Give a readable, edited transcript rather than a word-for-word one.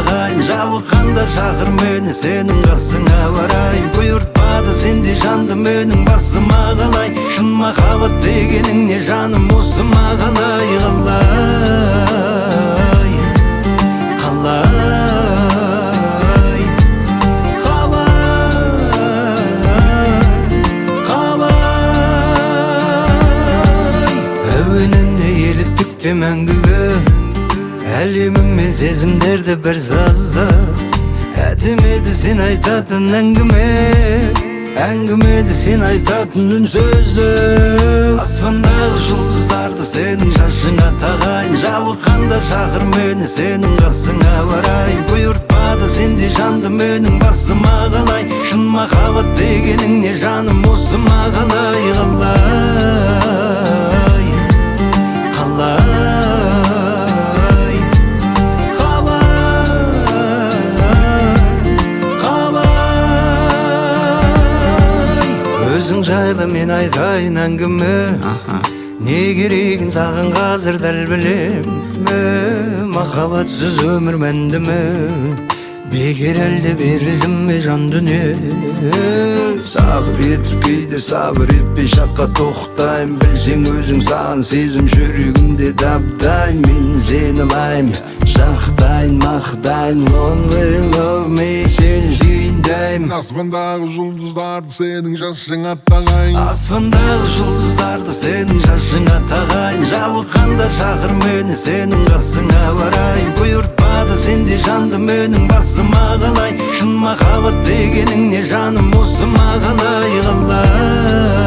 тағайын, жабыққанда шақыр мені сенің қасыңа барайын. Бұйыртпады сенде жанды менің басыма қалай, шын махаббат дегенің не жаным осы мағалай. Мәңгіге әлеміммен сезімдерді бір сазда, әдемеді сен айтатын әңгімеді сен айтатын үн сөзді. Аспандағы жұлдыздарды сенің шашыңа тағайын, жабыққанда шақыр мені сенің қасыңа барайын. Бұйыртпады сенде жанды менің басыма қалай, шын махаббат дегенің не жаным осы мағалай. Өзің жайлы мен айтайын әңгіме, не керегін саған қазір дәл білем. Махаббатсыз өмір мәнді ме, бекер әлде берілдім ме жан дүние. Сабыр етіп кейде сабыр етпей шаққа тоқтайым, білсең өзің саған сезім жүрегімде дабдайын. Мен сені лайым, жақтайын, мақтайын, lonely love me, сені сүйіндайым. Аспандағы жұлдыздарды сенің шашыңа тағайын, аспандағы жұлдыздарды сенің шашыңа тағайын, жабыққанда шақыр мені сенің қасыңа барайын. Бұйыртпады сенде жанды менің басыма қалай, шын махаббат дегенің не жаным осы мағалай.